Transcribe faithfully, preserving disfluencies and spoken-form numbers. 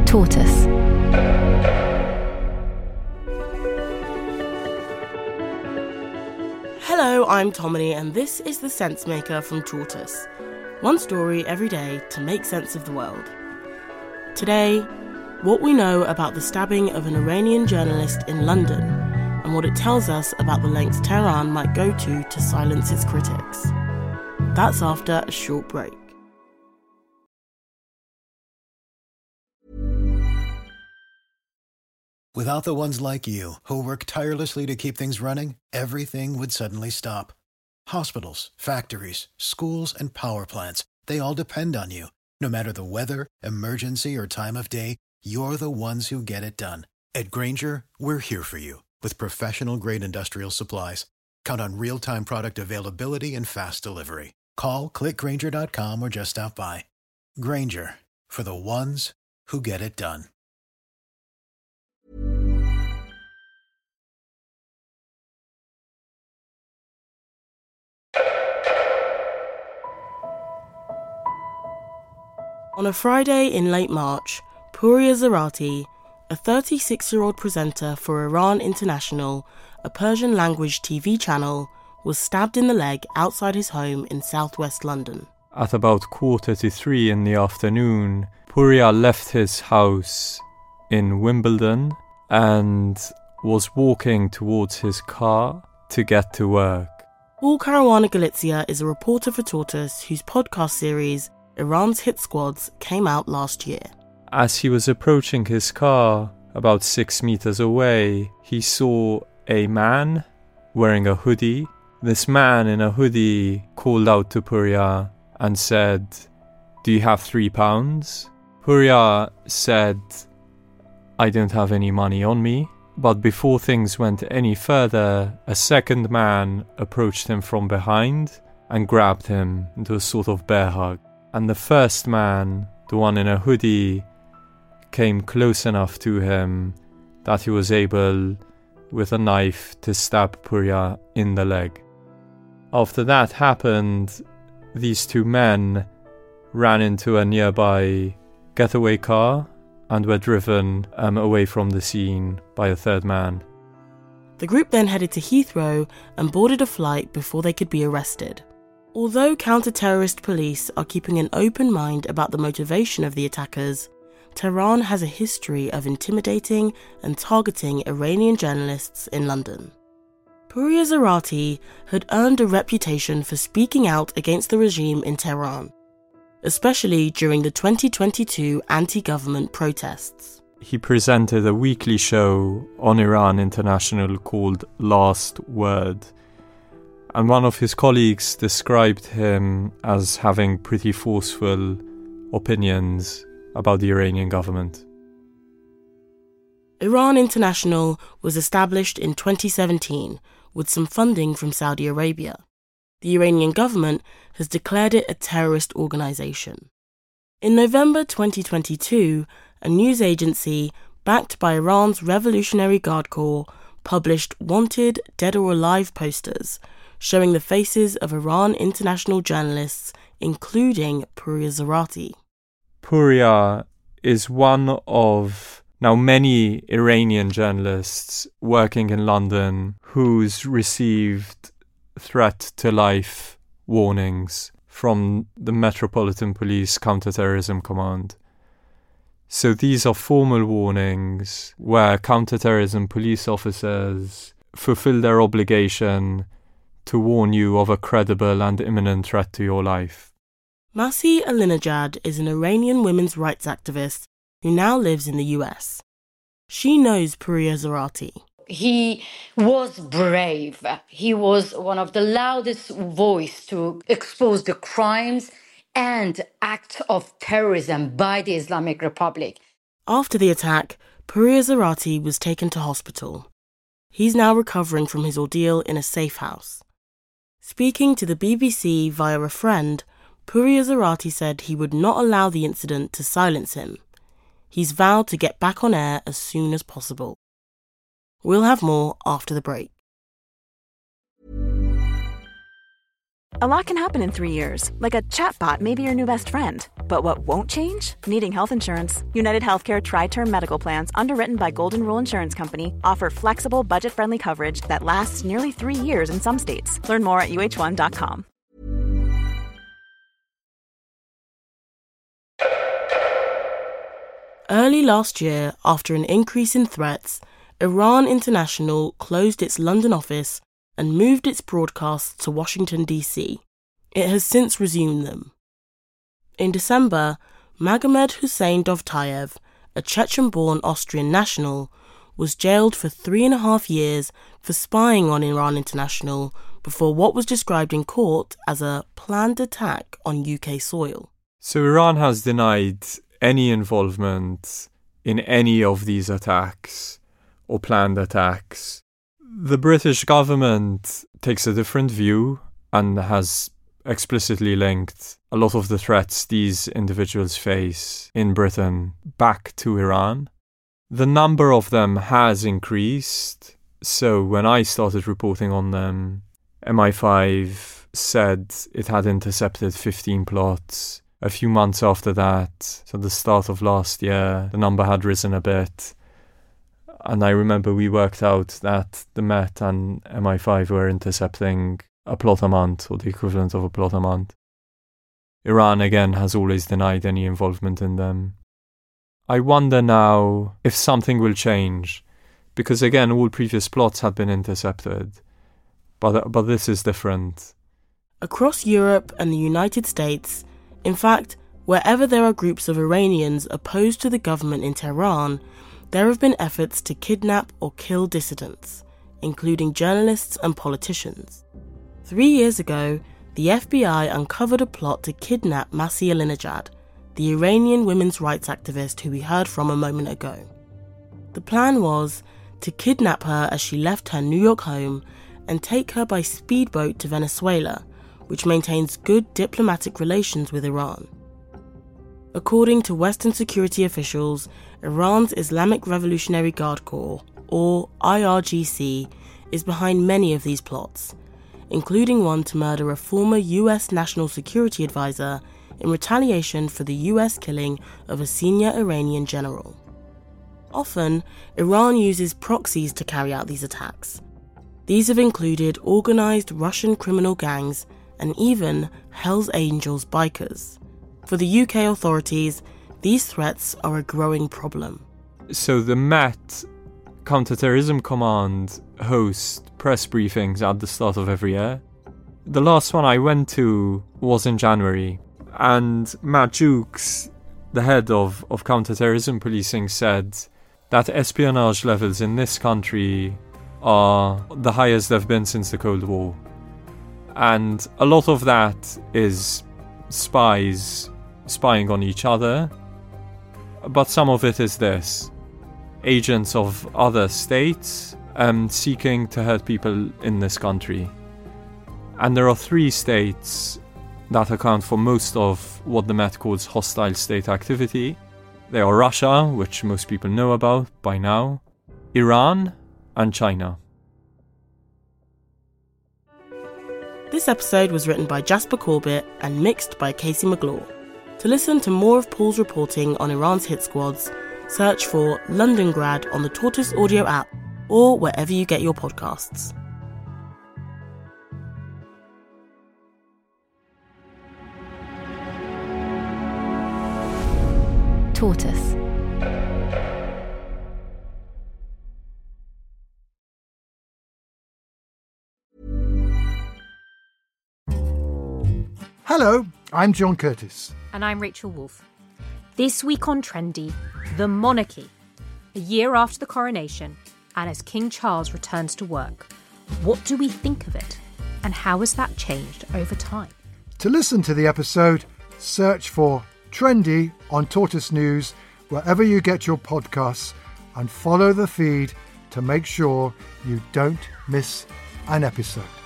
Tortoise. Hello, I'm Tomini, and this is The Sensemaker from Tortoise. One story every day to make sense of the world. Today, what we know about the stabbing of an Iranian journalist in London, and what it tells us about the lengths Tehran might go to to silence its critics. That's after a short break. Without the ones like you, who work tirelessly to keep things running, everything would suddenly stop. Hospitals, factories, schools, and power plants, they all depend on you. No matter the weather, emergency, or time of day, you're the ones who get it done. At Grainger, we're here for you with professional-grade industrial supplies. Count on real-time product availability and fast delivery. Call, click Grainger dot com, or just stop by. Grainger, for the ones who get it done. On a Friday in late March, Pouria Zarati, a thirty-six-year-old presenter for Iran International, a Persian-language T V channel, was stabbed in the leg outside his home in southwest London. At about quarter to three in the afternoon, Pouria left his house in Wimbledon and was walking towards his car to get to work. Paul Caruana Galizia is a reporter for Tortoise whose podcast series, Iran's Hit Squads, came out last year. As he was approaching his car, about six meters away, he saw a man wearing a hoodie. This man in a hoodie called out to Pouria and said, "Do you have three pounds?" Pouria said, "I don't have any money on me." But before things went any further, a second man approached him from behind and grabbed him into a sort of bear hug. And the first man, the one in a hoodie, came close enough to him that he was able, with a knife, to stab Pouria in the leg. After that happened, these two men ran into a nearby getaway car and were driven um, away from the scene by a third man. The group then headed to Heathrow and boarded a flight before they could be arrested. Although counter-terrorist police are keeping an open mind about the motivation of the attackers, Tehran has a history of intimidating and targeting Iranian journalists in London. Pouria Zarati had earned a reputation for speaking out against the regime in Tehran, especially during the twenty twenty-two anti-government protests. He presented a weekly show on Iran International called Last Word, and one of his colleagues described him as having pretty forceful opinions about the Iranian government. Iran International was established in twenty seventeen with some funding from Saudi Arabia. The Iranian government has declared it a terrorist organization. In November twenty twenty-two, a news agency backed by Iran's Revolutionary Guard Corps published wanted dead or alive posters showing the faces of Iran International journalists, including Pouria Zarati. Pouria is one of now many Iranian journalists working in London who's received threat to life warnings from the Metropolitan Police Counterterrorism Command. So these are formal warnings where counterterrorism police officers fulfill their obligation to warn you of a credible and imminent threat to your life. Masih Alinejad is an Iranian women's rights activist who now lives in the U S. She knows Pouria Zarati. He was brave. He was one of the loudest voices to expose the crimes and acts of terrorism by the Islamic Republic. After the attack, Pouria Zarati was taken to hospital. He's now recovering from his ordeal in a safe house. Speaking to the B B C via a friend, Pouria Zarati said he would not allow the incident to silence him. He's vowed to get back on air as soon as possible. We'll have more after the break. A lot can happen in three years, like a chatbot may be your new best friend. But what won't change? Needing health insurance. United Healthcare Tri-Term Medical Plans, underwritten by Golden Rule Insurance Company, offer flexible, budget-friendly coverage that lasts nearly three years in some states. Learn more at U H one dot com. Early last year, after an increase in threats, Iran International closed its London office and moved its broadcasts to Washington, D C. It has since resumed them. In December, Magomed Hussein Dovtayev, a Chechen-born Austrian national, was jailed for three and a half years for spying on Iran International before what was described in court as a planned attack on U K soil. So Iran has denied any involvement in any of these attacks or planned attacks. The British government takes a different view and has explicitly linked a lot of the threats these individuals face in Britain back to Iran. The number of them has increased. So when I started reporting on them, M I five said it had intercepted fifteen plots. A few months after that, so the start of last year, the number had risen a bit. And I remember we worked out that the Met and M I five were intercepting a plot a month, or the equivalent of a plot a month. Iran, again, has always denied any involvement in them. I wonder now if something will change, because again, all previous plots had been intercepted. But, but this is different. Across Europe and the United States, in fact, wherever there are groups of Iranians opposed to the government in Tehran, there have been efforts to kidnap or kill dissidents, including journalists and politicians. Three years ago, the F B I uncovered a plot to kidnap Masih Alinejad, the Iranian women's rights activist who we heard from a moment ago. The plan was to kidnap her as she left her New York home and take her by speedboat to Venezuela, which maintains good diplomatic relations with Iran. According to Western security officials, Iran's Islamic Revolutionary Guard Corps, or I R G C, is behind many of these plots, including one to murder a former U S national security advisor in retaliation for the U S killing of a senior Iranian general. Often, Iran uses proxies to carry out these attacks. These have included organized Russian criminal gangs and even Hells Angels bikers. For the U K authorities, these threats are a growing problem. So the Met Counterterrorism Command hosts press briefings at the start of every year. The last one I went to was in January, and Matt Jukes, the head of, of counterterrorism policing, said that espionage levels in this country are the highest they've been since the Cold War. And a lot of that is spies spying on each other, but some of it is this: agents of other states um, seeking to hurt people in this country. And there are three states that account for most of what the Met calls hostile state activity. They are Russia, which most people know about by now, Iran, and China. This episode was written by Jasper Corbett and mixed by Casey McGlaw. To listen to more of Paul's reporting on Iran's hit squads, search for Londongrad on the Tortoise Audio app or wherever you get your podcasts. Tortoise. Hello, I'm John Curtis. And I'm Rachel Wolfe. This week on Trendy, the monarchy. A year after the coronation, and as King Charles returns to work, what do we think of it? And how has that changed over time? To listen to the episode, search for Trendy on Tortoise News wherever you get your podcasts, and follow the feed to make sure you don't miss an episode.